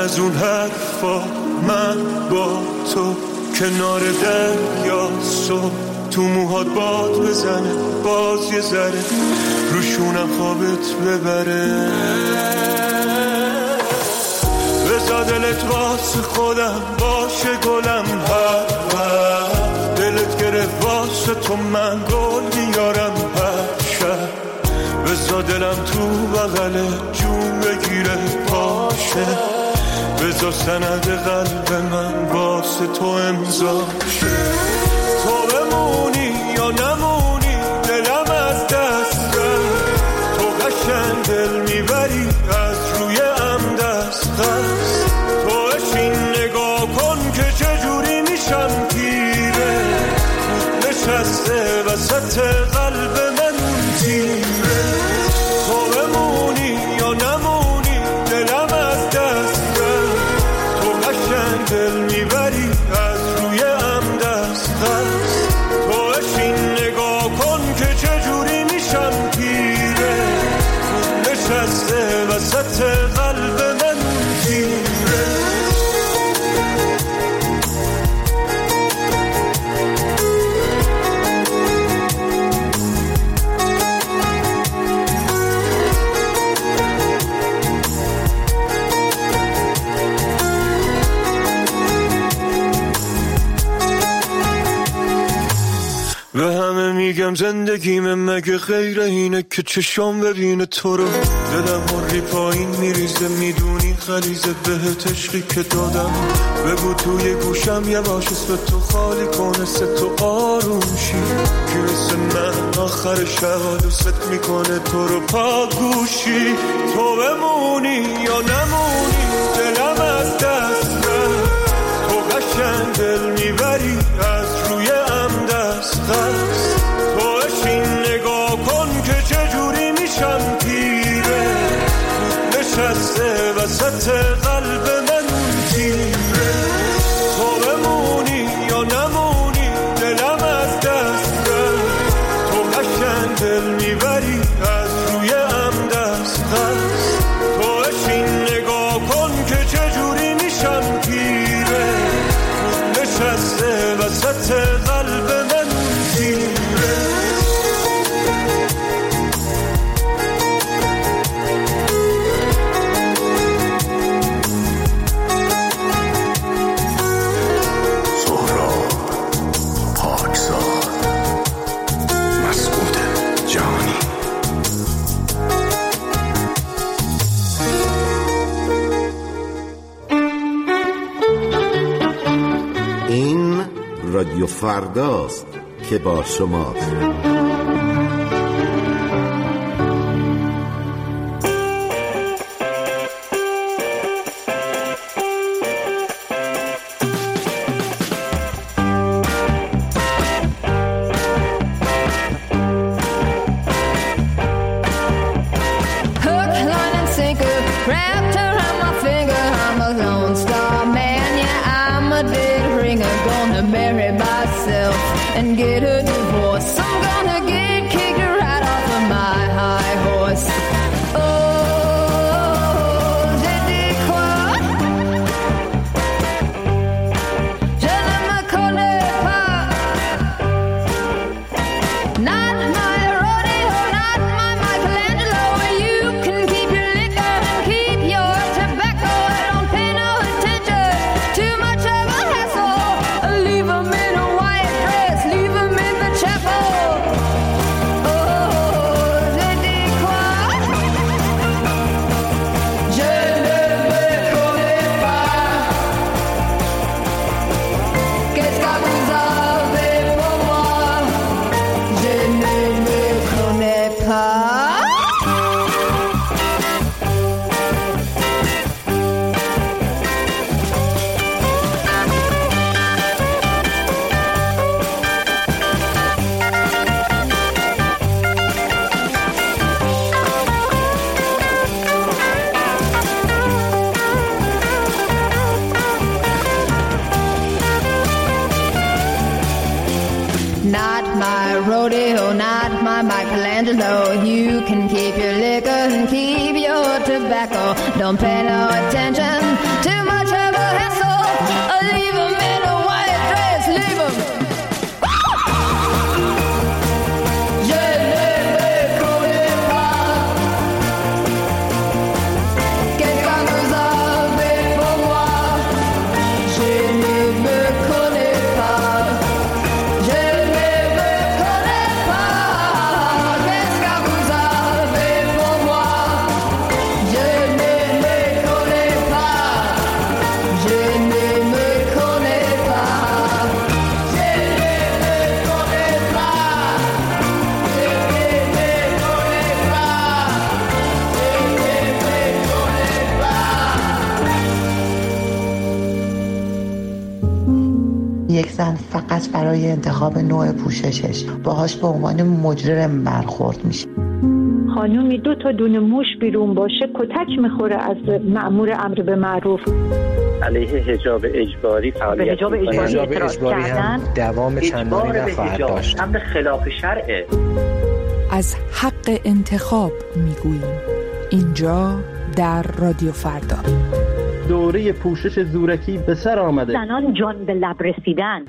از اون حرفا من با تو کنار دریا صبح تو موهات باد بزنه باز یه ذره روشونم خوابت ببره بذار دلت واسه خودم باشه گلم هر دلت گرفت واسه تو من گل میارم هر شب بذار دلم تو بغل جون بگیره پاشه بذار سند قلب من واسه تو امضا شه تو بمونی یا نمونی دلم از دست تو قشنگ دل میبری از روی ام دست تو اشین نگاه کن که چجوری میشم پیره نشسته وسط قلب من تیره تو بمونی یا نمونی دلم از دست تو قشنگ دل میبری از روی ام دست تو اشین نگاه کن که چجوری میشم پیره نشسته وسط قلب من تیره به همه میگم زندگیم مگه غیر اینه که چشام ببینه تو رو دلم مری پایین میریزه میدونی خلیزه بهت عشقی که دادم بگو توی گوشم یه باش اسم تو خالی کنه سه تو آروم شی که مثل من آخر شب دوست میکنه تو رو پاگوشی تو بمونی یا نمونی دلم از دست تو قشنگ دل میبری از روی ام دست تو اشین نگاه کن که چجوری میشم پیره نشسته وسط قلب من تیره تو بمونی یا نمونی دلم از دست تو قشنگ دل میبری از روی ام دست تو اشین نگاه کن که چجوری میشم پیره نشسته وسط قلب من تیره سهراب پاکزاد مسعود جانی این رادیو فرداست که با شماست. And get a divorce. I'm gonna get kicked right off of my high horse. Oh, j'ai quoi? Je ne me connais pas. Not my rodeo, not my Michelangelo. You can keep your liquor and keep your tobacco. I don't pay no attention. Too much of a hassle. Leave 'em in a white dress. Leave 'em in the chapel. rodeo, not my Michelangelo. You can keep your liquor and keep your tobacco. Don't pay no attention, too much of a hassle. Leave 'em in a white dress, leave 'em. یک زن فقط برای انتخاب نوع پوششش باهاش به عنوان مجرم برخورد میشه. خانومی 2 تا دونه موش بیرون باشه کتک میخوره از مأمور امر به معروف. علیه حجاب اجباری فعالیت حجاب اجباری هم دوام چندانی نخواهد داشت. امر خلاف شرعه. از حق انتخاب میگوییم اینجا در رادیو فردا. دوره پوشش زورکی به سر آمده. زنان جان به لب رسیدن.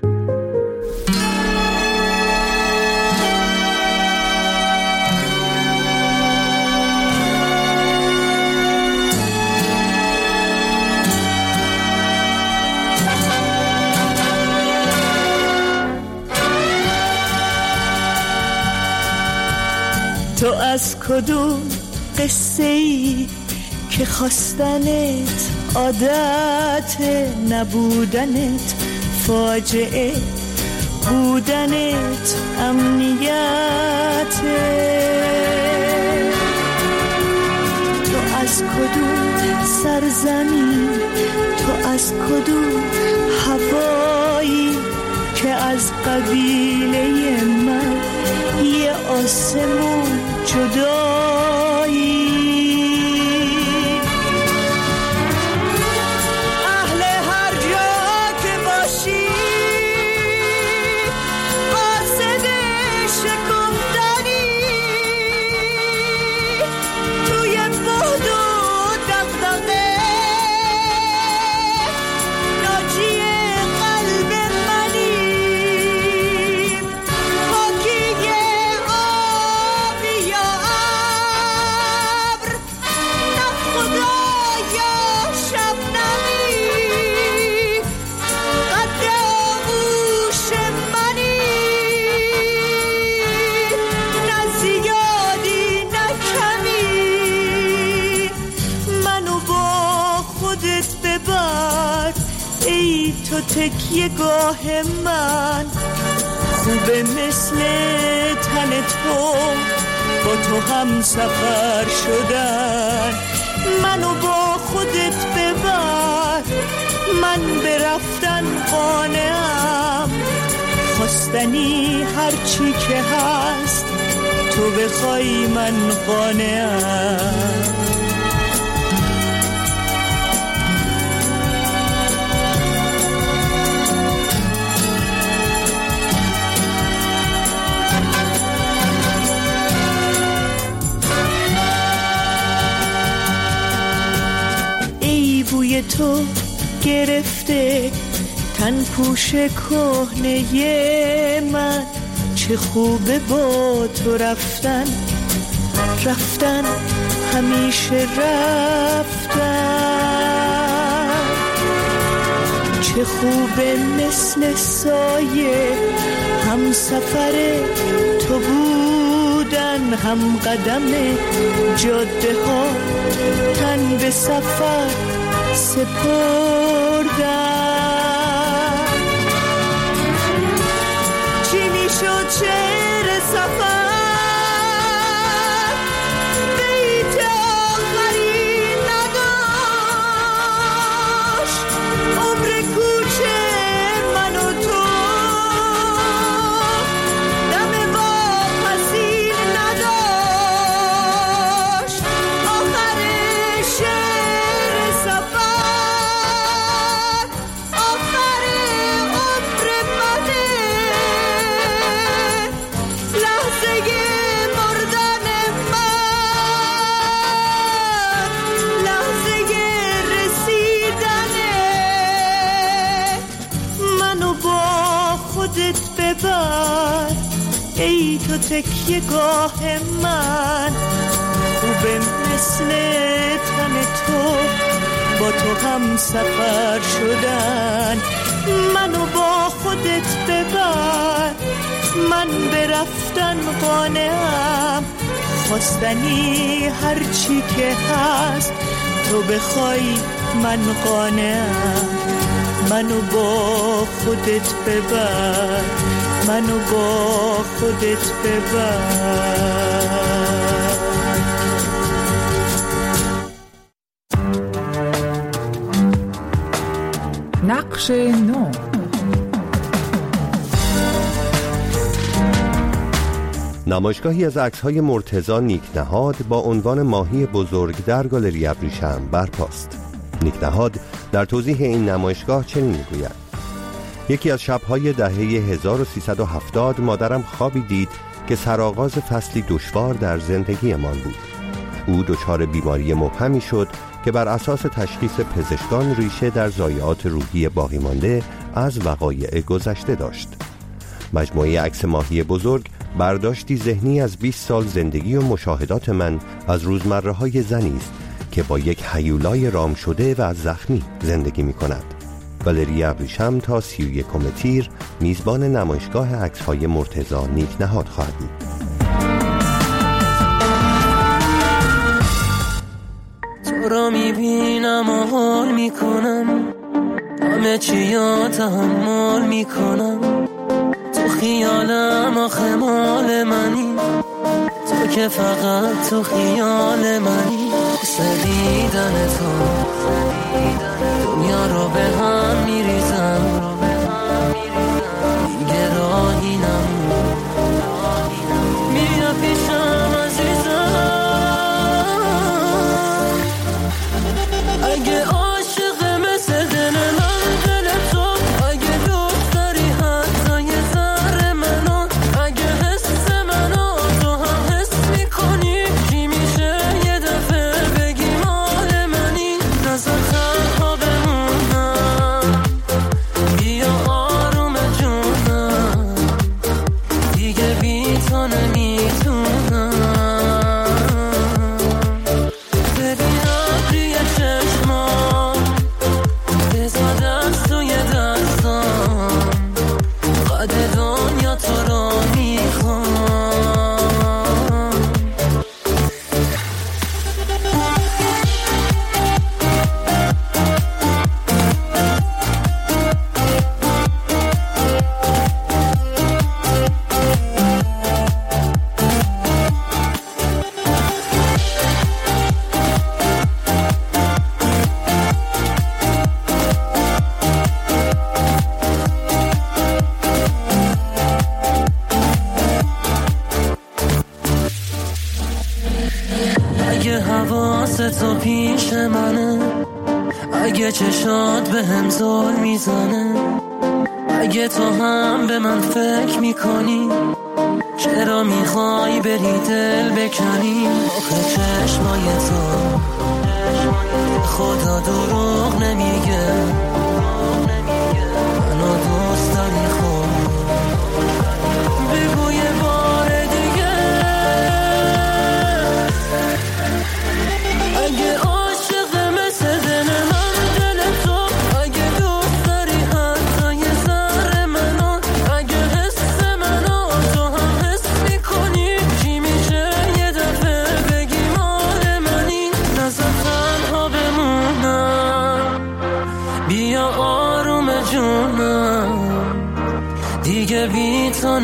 تو از کدوم قصه‌ای که خواستنت عادت نبودنت فاجعه بودنت امنیته. تو از کدوم سرزمین، تو از کدوم هوایی که از قبیله من یه آسمون جدایی. تو تکیه گاه من خوبه مثل تن تو با تو هم سفر شدن. منو با خودت ببر، من برفتن قانعم. خواستنی هرچی که هست تو بخوای من قانعم. بوی تو گرفته تن پوش کهنه من، چه خوبه با تو رفتن همیشه رفتن. چه خوبه مثل سایه هم سفر تو بودن، هم قدم جاده ها تن به سفر سپردن. چی میشد شعر سفر بیت آخری نداشت. عمر کوچه من و تو دم واپسی نداشت. آخر شعر سفر ببر ای تو تکیه گاه من، خوبه مثل تن تو با تو هم سفر شدن. منو با خودت ببر، من برفتن قانعم، خواستنی هرچی که هست تو بخوای من قانعم. منو با خودت ببر، منو با خودت ببر. نقش نو. نمایشگاهی از عکس‌های مرتضی نیکنهاد با عنوان ماهی بزرگ در گالری ابریشم برپاست. نیکنهاد در توضیح این نمایشگاه چنین می‌گوید: یکی از شب‌های دهه 1370 مادرم خوابی دید که سرآغاز فصلی دشوار در زندگیمان بود. او دچار بیماری مبهمی شد که بر اساس تشخیص پزشکان ریشه در ضایعات روحی باقی مانده از وقایع گذشته داشت. مجموعه عکس ماهی بزرگ برداشتی ذهنی از 20 سال زندگی و مشاهدات من از روزمره‌های زنی است که با یک هیولای رام شده و زخمی زندگی می‌کند. گالری ابریشم تا 31 تیر میزبان نمایشگاه عکس‌های مرتضی نیکنهاد خواهد بود. تو را میبینم و حال میکنم، همه چی یا تحمل میکنم. تو خیالم آخه مال منی، تو که فقط تو خیال منی. دیدن تو دنیا رو به هم میریزم، دیگه راهی نمون. بیا پیشم عزیزم، اگه عاشق مثل دل من دل تو، اگه دوست داری حتی یه ذره منو، اگه حس منو تو هم حس میکنی، چی میشه یه دفعه بگی مال منی. نظر تنها بمونم، بیا آروم جونم، دیگه بی تو نمیتونم. ببینم روی چشمام بزا دست توی دستام، قد دنیا تو رو میخوام. اگه حواست تو پیش منه، اگه چشات به هم زل میزنه، اگه تو هم به من فکر میکنی، چرا میخوای بری دل بکنی؟ آخه چشمای تو خدا دروغ نمیگه، منو دوست داری خود. بگو یه بار دیگه، اگه عاشق مثل دل من دل تو، اگه دوست داری حتی یه ذره منو، اگه حس منو تو هم حس میکنی، چی میشه یه دفعه بگی مال منی. نظر تنها بمونم، بیا آروم جونم، دیگه بی تو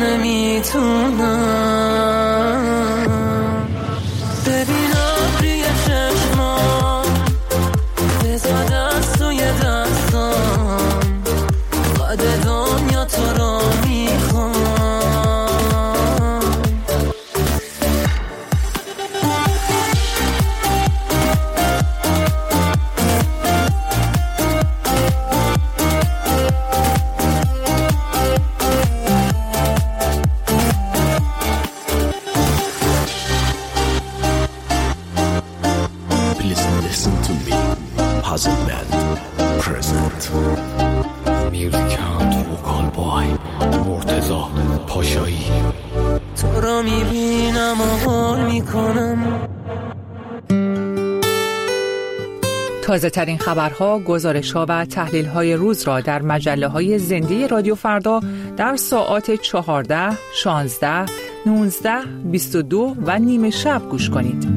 نمیتونم. ببینم روی چشمام بزا دست توی دستام، قد دنیا تو رو میخوام. Listen to me, Puzzle Band present. Music out, vocal boy, Mortal. مرتضی پاشایی. تو را میبینم و حال میکنم. تازه ترین خبرها، گزارش‌ها و تحلیل‌های روز را در مجله‌های زنده رادیو فردا در ساعات 14، 16، 19، 22 و نیم شب گوش کنید.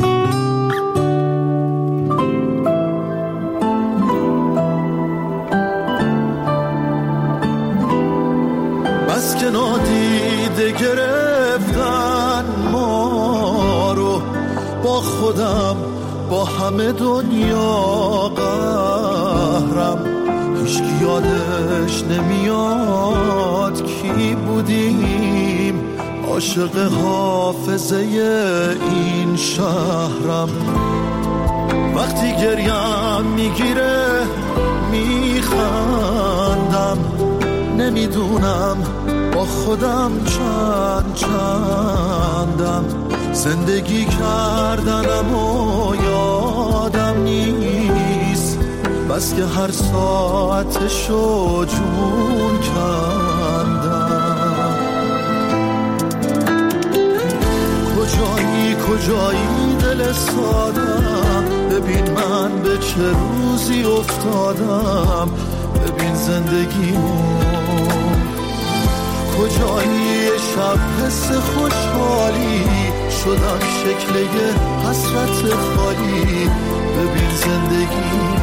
بس که نادیده گرفتن ما رو، با خودم با همه دنیا قهرم. هیچ کی یادش نمیاد کی بودیم، عاشق حافظه این شهرم. وقتی گریم میگیره میخندم، نمیدونم با خودم چندم. زندگی کردنم و یادم نیست، بس که هر ساعتشو جون کندم. کجایی دل سادم، ببین من به چه روزی افتادم، ببین زندگیمو. کجایی شب حس خوشحالی، شدم شکل یه حسرت خالی، ببین زندگیمو.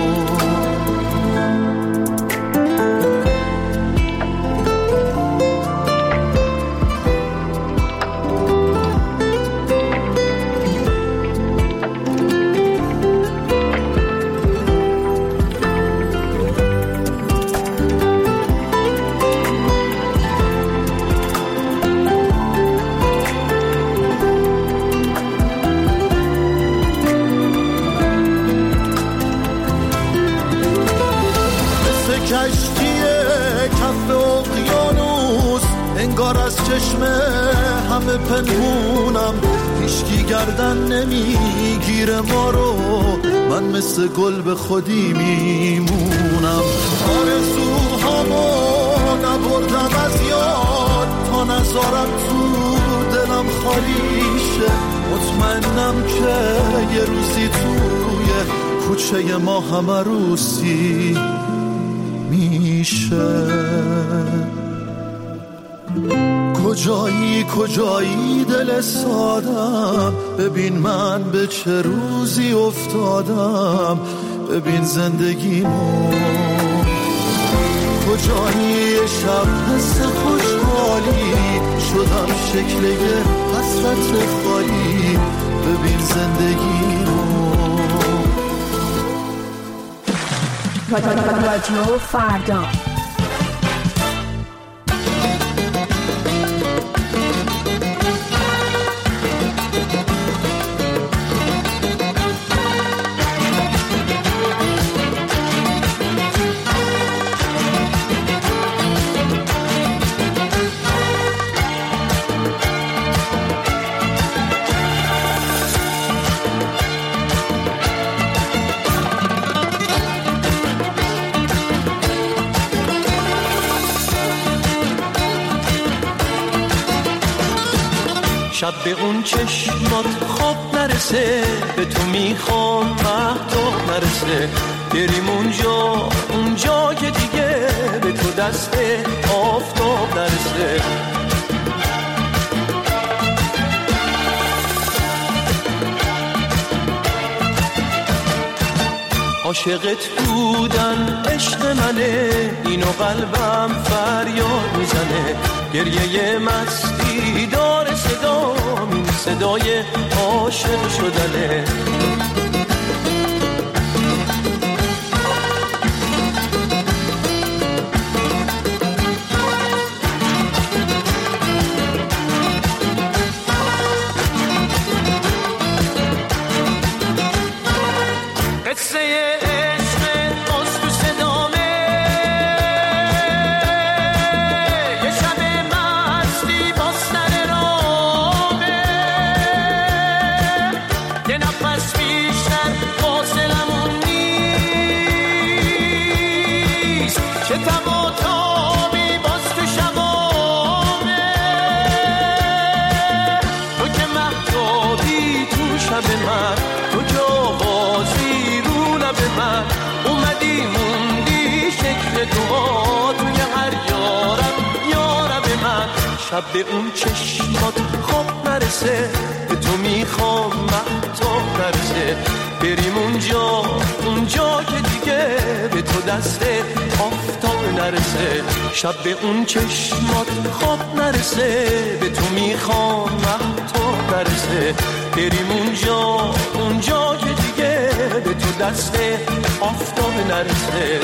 همه پنهونم، هیچکی گردن نمیگیره ما رو، من مثل گل به خودی میمونم. آرزوهامو نبردم از یاد، تا نذارم تو دلم خالی شه. مطمئنم که یه روزی توی کوچه ما هم عروسی میشه. کجایی دل سادم، ببین من به چه روزی افتادم، ببین زندگیمو. کجایی شب حس خوشحالی، شدم شکل یه حسرت خالی، ببین زندگیمو. رادیو فردا. شب به اون چشمات خواب نرسه، به تو میخوام مهتاب نرسه. بریم اونجا که دیگه به تو دست آفتاب نرسه. عاشقت بودن عشق منه، اینو قلبم فریاد میزنه. گریه مستی داره صدام، این صدای عاشق شدنه. یه نفس پیش شب به اون چشمات خواب نرسه، به تو میخوام مهتاب نرسه، بریم اونجا که دیگه به تو دست آفتاب نرسه. شب به اون چشمات خواب نرسه، به تو میخوام مهتاب نرسه، بریم اونجا که دیگه به تو دست آفتاب نرسه.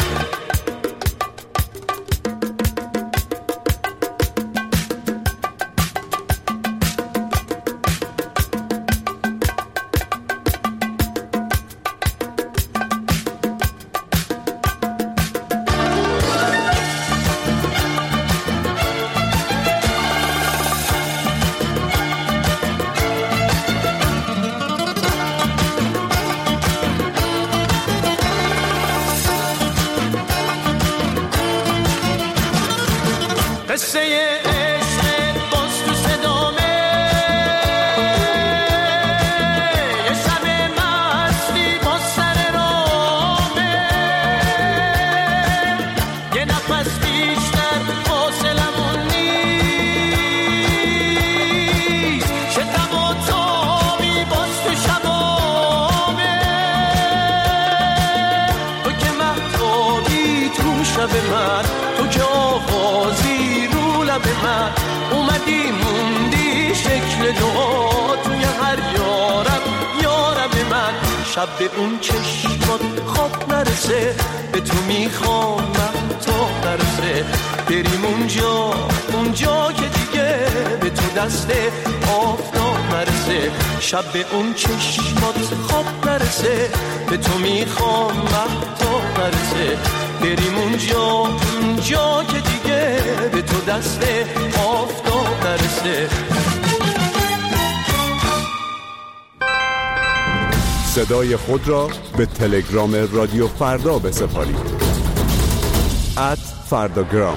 تو که آوازی رو لب من، اومدی موندی شکل دعا توی هر یارم من. شب به اون چشمات خواب نرسه، به تو میخوام مهتاب نرسه، بریم اونجا که دیگه به تو دست آفتاب نرسه. شب به اون چشمات خواب نرسه، به تو میخوام مهتاب نرسه، بریم اونجا که دیگه به تو دست آفتاب نرسه. صدای خود را به تلگرام رادیو فردا بسپارید. @فرداگرام.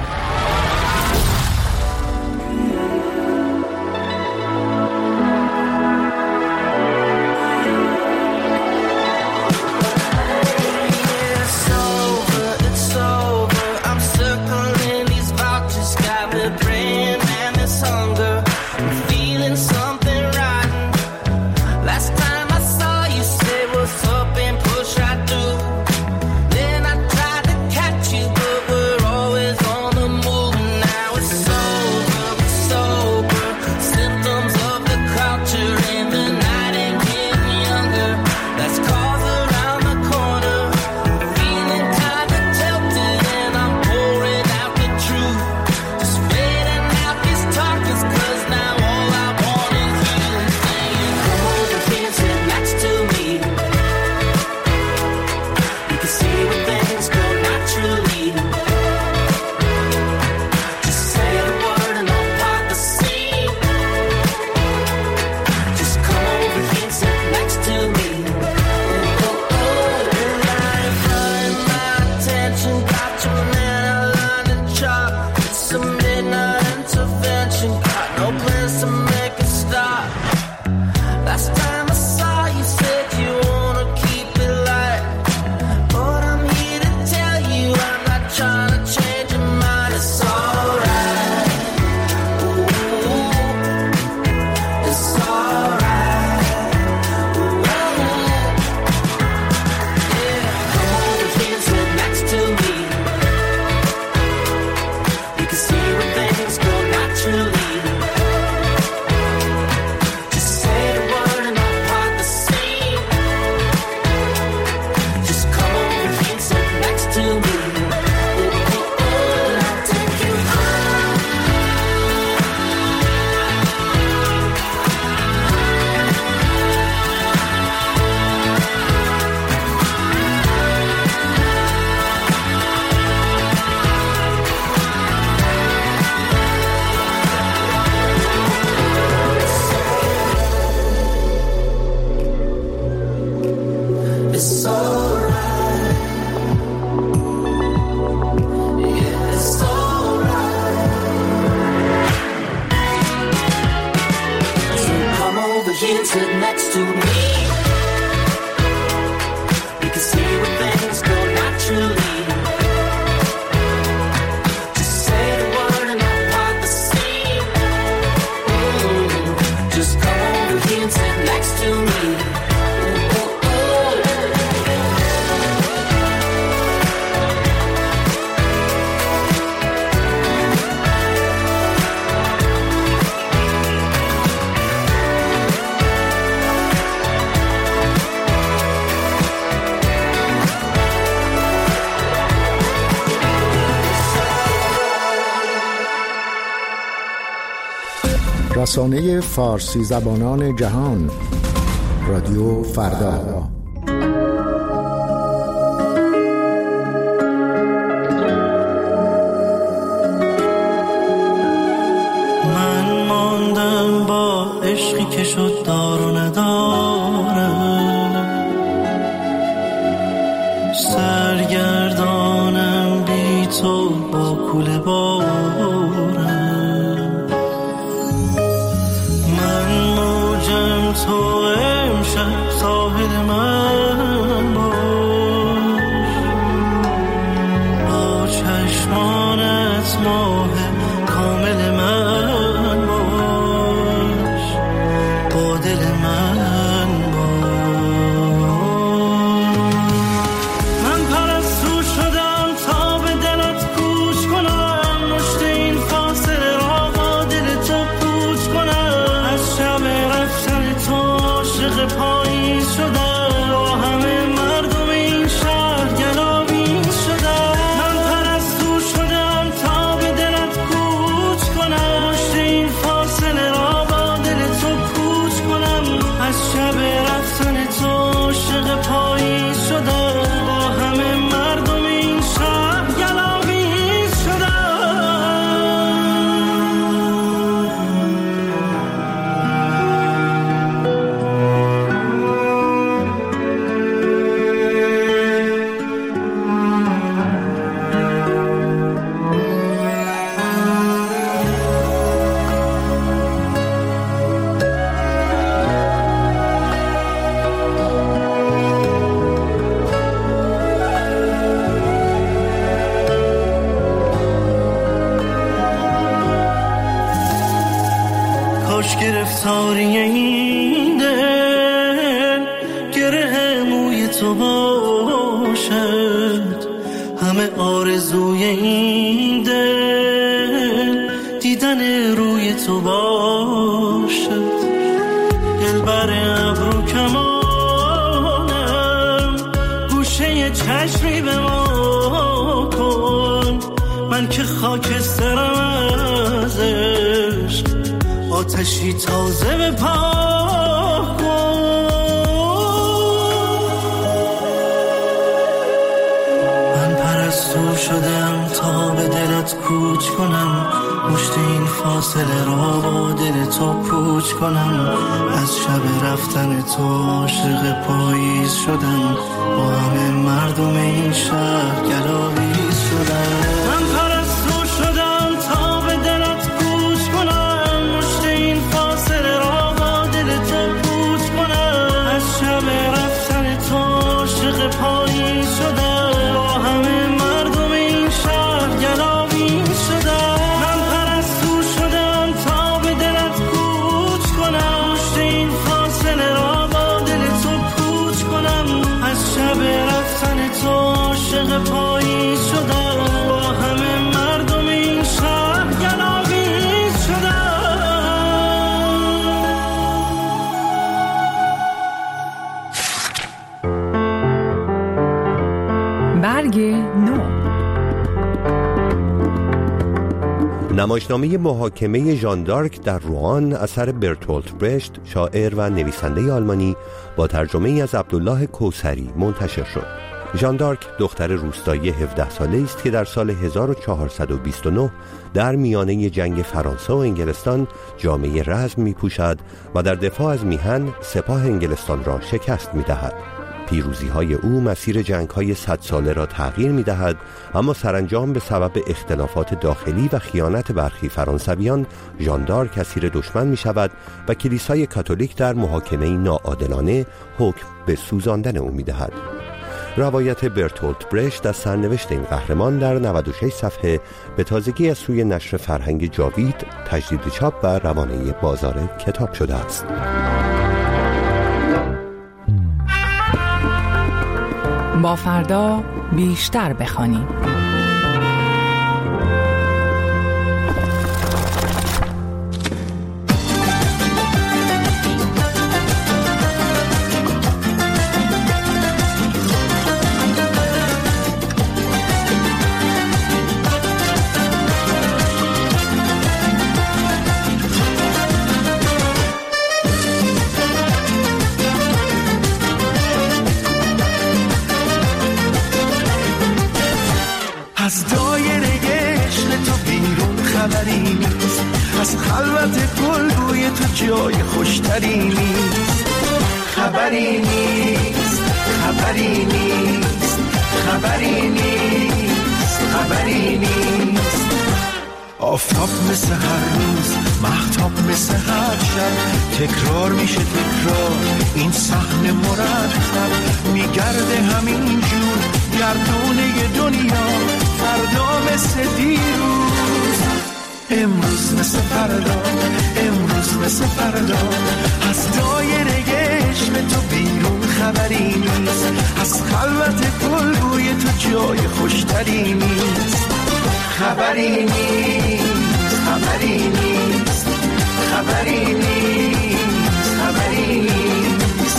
رسانه فارسی زبانان جهان، رادیو فردا. من ماندم با عشقی که شد دار و نداره، سرگردانم بی تو با کوله باره. من موجم تو امشب ساحل من باش، با چشمانت ماه کامل من باش، با دل من باش. من پرستو شدم تا به دلت کوچ کنم، مشت این فاصله را با دل تو پوچ کنم. از شب رفتن تو عاشق پاییز شدم، با همه مردم این شهر گلاویز شدم. من پرستو شدم تا به دلت کوچ کنم، مشت این فاصله را با دل تو پوچ کنم. از شب رفتن تو عاشق پاییز شدم، با همه مردم این شهر گلاویز شدم. کاش گرفتاری این دل گره موی تو باشد، همه آرزوی این دل دیدن روی تو باشد. دلبر ابرو کمانم، گوشه چشمی به ما کن. من که خاکسترم از عشق، آتشی تازه به پا کن. من پرستو شدم تا به دلت کوچ کنم، مشت این فاصله را با دل تو پوچ کنم. از شب رفتن تو عاشق پاییز شدم، با همه مردم این شهر گلاویز شدم. من پرستو شدم تا به دلت کوچ کنم، مشت این فاصله را با دل تو پوچ کنم. از شب رفتن تو عاشق پاییز شدم، با همه مردم این شهر گلاویز شدم. من پرستو شدم تا به دلت کوچ کنم، مشت این فاصله را با دل تو پوچ کنم. از شب رفتن تو عاشق پاییز شدم، با همه مردم این شهر گلاویز شدم. برگ نو. نمایشنامه محاکمه ژان دارک در روآن اثر برتولت برشت، شاعر و نویسنده آلمانی، با ترجمه از عبدالله کوثری منتشر شد. ژان دارک دختر روستایی 17 ساله است که در سال 1429 در میانه جنگ فرانسه و انگلستان جامه رزم می‌پوشد و در دفاع از میهن سپاه انگلستان را شکست می‌دهد. پیروزی‌های او مسیر جنگ‌های 100 ساله را تغییر می‌دهد، اما سرانجام به سبب اختلافات داخلی و خیانت برخی فرانسویان ژان دارک اسیر دشمن می‌شود و کلیسای کاتولیک در محاکمه ناعادلانه حکم به سوزاندن او می‌دهد. روایت برتولت برشت از سرنوشت این قهرمان در 96 صفحه به تازگی از سوی نشر فرهنگ جاوید تجدید چاپ و روانه بازار کتاب شده است. با فردا بیشتر بخوانیم. خبری نیست، از خلوت گل بوی تو جای خوشتری نیست. خبری نیست، خبری نیست، خبری نیست، خبری نیست. آفتاب مثل هر روز، مهتاب مثل هر شب، تکرار میشه تکرار این صحنه مرتب. میگرده همین جور گردونه دنیا، فردا مثل دیروز، امروز مثل فردا، امروز مثل فردا. از دایره عشق تو بیرون خبری نیست، از خلوت گل بوی تو جای خوشتری نیست. خبری نیست، خبری نیست، خبری نیست، خبری نیست.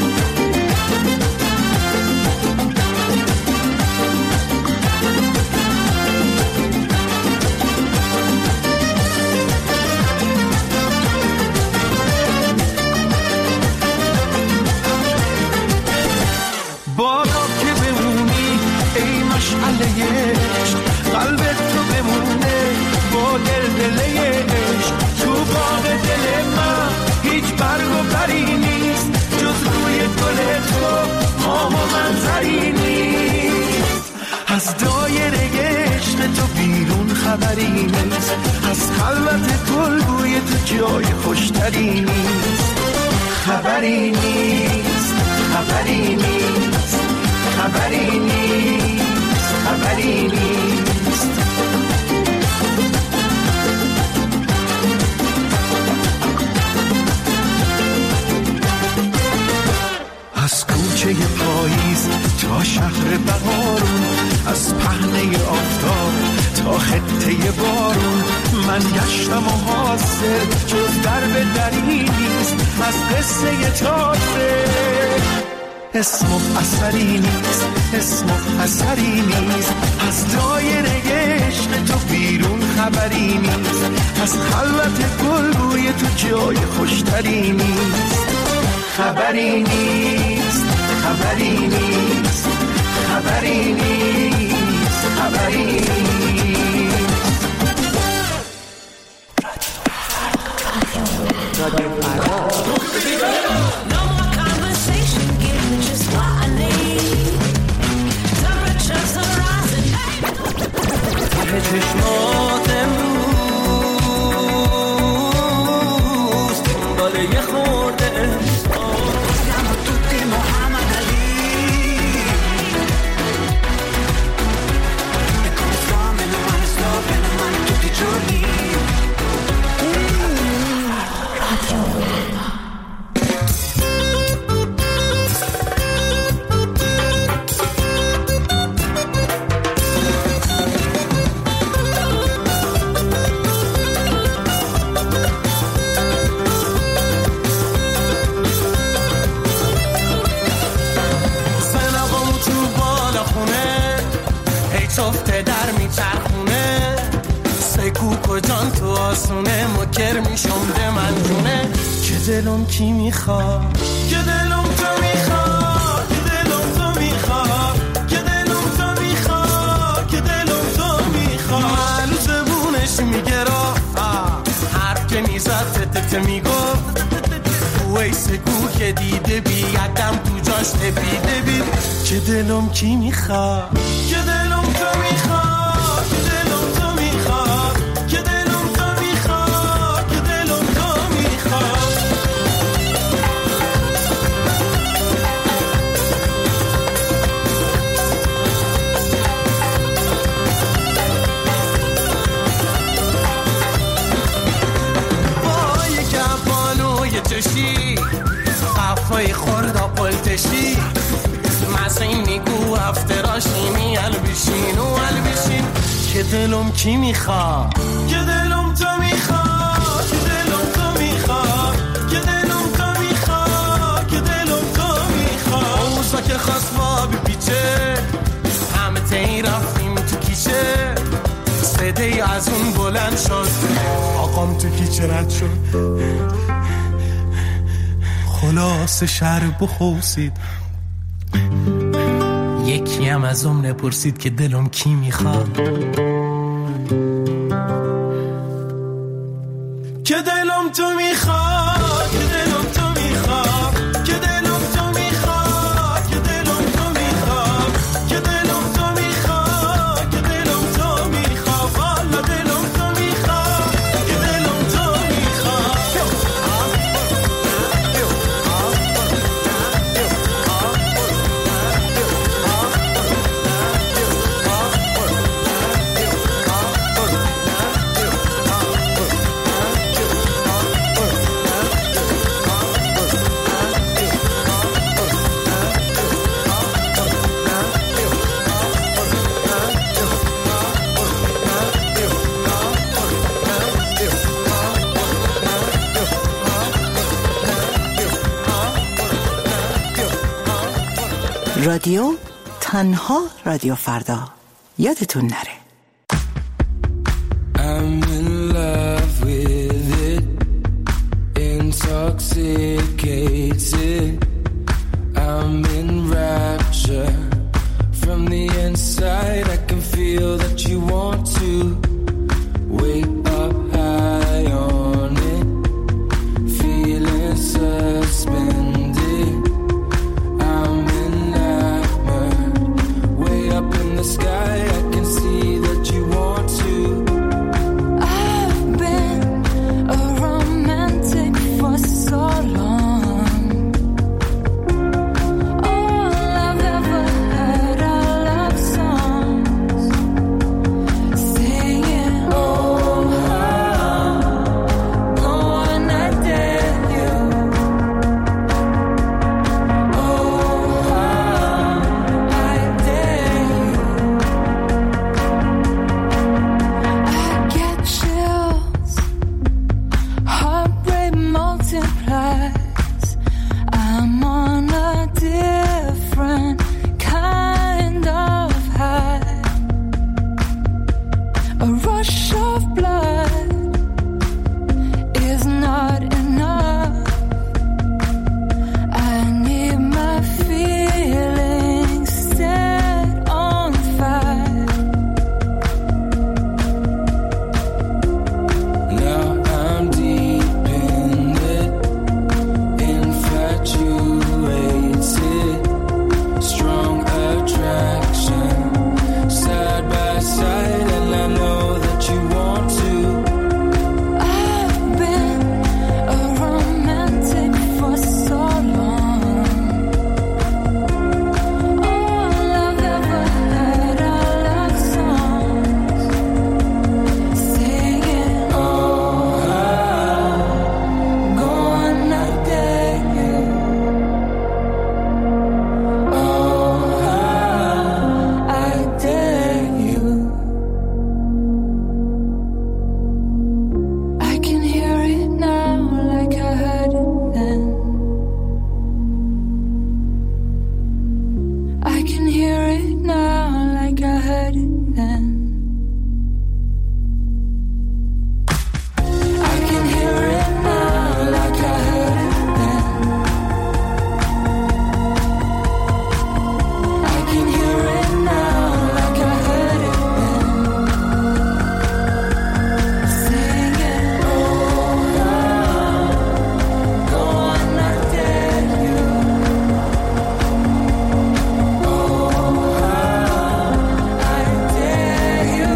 بادا که بمونی ای مشعله عشق، قلبت تو بمونه با دلدله عشق. تو باغ دل من هیچ برگ و بری نیست، جز روی گل تو ماه و منظری نیست. از دایره عشق تو بیرون خبری نیست، از خلوت گل بوی تو جای خوشتری نیست. خبری نیست، خبری نیست، خبری نیست، خبری نیست. از کوچه پاییز تا شهر بهارون، از پهنه آفتاب تا خطه بارون، من گشتم و حاصل جز درب دری نیست، از قصه تازه اسم و اثری نیست، اسم و اثری نیست. از دایره عشق تو بیرون خبری نیست، از خلوت گل بوی تو جای خوشتری نیست. خبری نیست، خبری نیست، خبری نیست، خبری نیست. رادیو فردا. چشمات امروز دنبال یه خورده siamo tutti Muhammad Ali e come fame le mani stop e le mani tutti i giorni. کجان تو آسونه مکر میشم ده من جونه که دلم کی میخواد، که دلم تو میخواد، که دلم تو میخواد، که دلم تو میخواد، که دلم تو میخواد. معلو زبونش میگه را حرف که میزد تت میگفت ویسه گو که دیده بی یکم تو جاش تپیده بی که دلم کی میخواد، که دلم تو میخواد، که دلم تو میخواد، که دلم تو میخواد، که دلم تو میخواد. با یکم بالوی چشی قفای خوردا پلتشی مسین میگو افتراشی البشین و البشین که دلم کی میخواد، که دلم تو میخواد، که دلم تو میخواد، که دلم تو میخواد، که دلم تو میخواد. اوزا که خواست با بپیچه همه تایی رفتیم تو کیچه صدای از اون بلند شد آقام تو کیچه رد شد خلاص شهر بخوصید یکی هم از اون نپرسید که دلم کی میخواد. که دلم تو میخواد که دلم تو میخواد که دلم تو میخواد که دلم تو میخواد که دلم تو میخواد که دلم تو میخواد والا دلم تو میخواد که دلم تو رادیو تنها رادیو فردا یادتون نره. I'm in love with it, intoxicated. I'm in rapture from the inside. I can feel that you want to wake up high on it, feeling suspended. I'm enamored, way up in the sky. I can see that you want to. I've been a romantic for so long. All I've ever heard are love songs singing, oh, go on, I dare you. Oh, I dare you. I get chills, heartbreak multiplies. I'm on a different kind of high. A rush of blood is not enough. I need my feelings set on fire. Now I'm deep in it, infatuated, strong attraction, side by side, and I know that you want to. I've been a romantic for so long. All I've ever heard are love songs singing, oh, go on, I dare you. Oh, I dare you. I can hear it now like I heard it then. I can hear it now like I heard it then. I can hear it now like I heard it then. I can hear it now like I heard it then. Singing, oh, go on, I dare you. Oh, I dare you.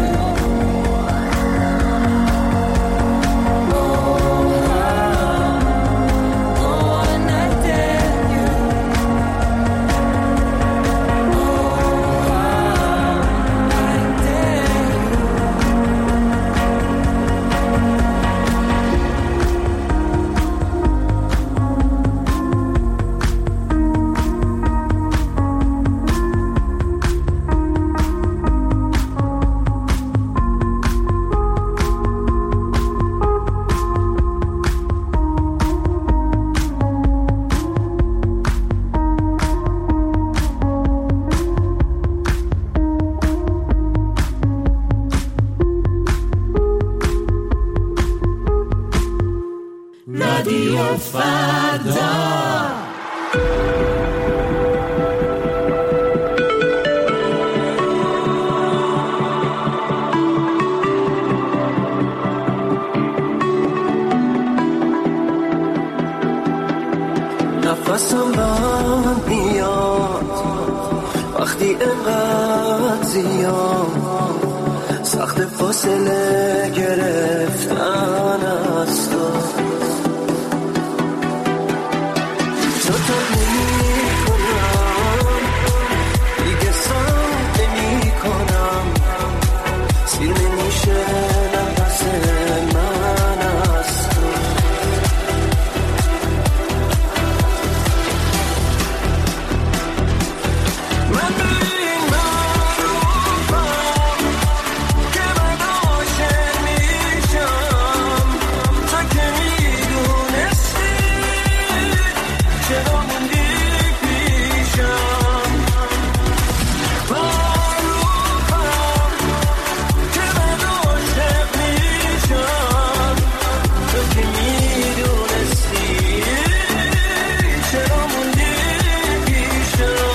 رادیو فردا. نفسم بند میاد وقتی اینقدر زیاد سخت فاصله گرفتن از تو نمی کنم دیگه سخت نمی کنم سیر نمیشه نفس من از تو من به این معروفم که من عاشق میشم تو که میدونستی چرا موندی پیشم معروفم که من عاشق میشم تو که میدونستی چرا موندی پیشم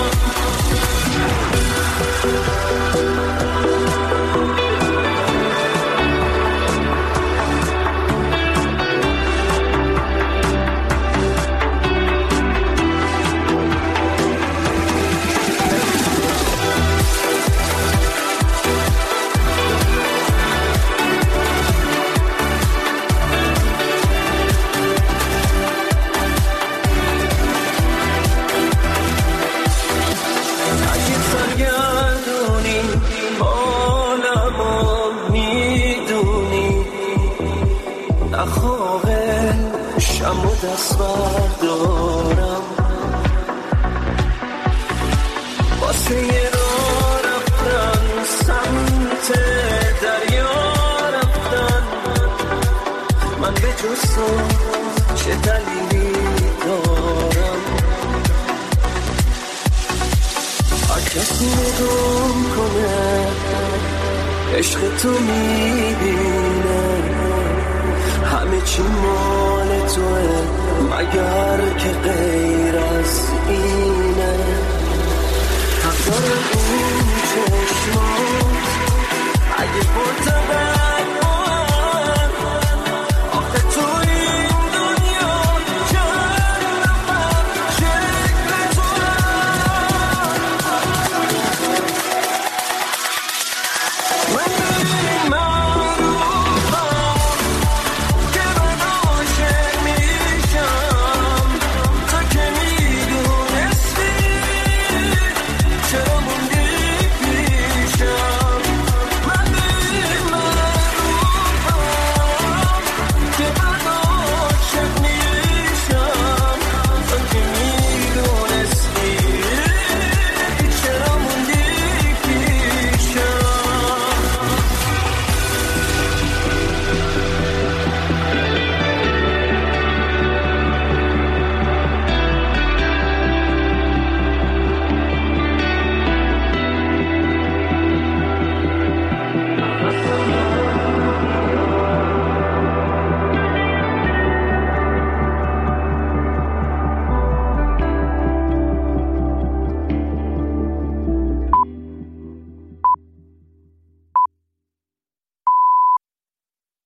اگه سرگردونی حالمو میدونی نخواهه شم و دست بردارم واسه یه راه رفتن سمت دریا رفتن من به جز تو چه دلیلی دارم هر کسی نگم کنه عشق تو میبینه همه چی مال توه مگر که غیر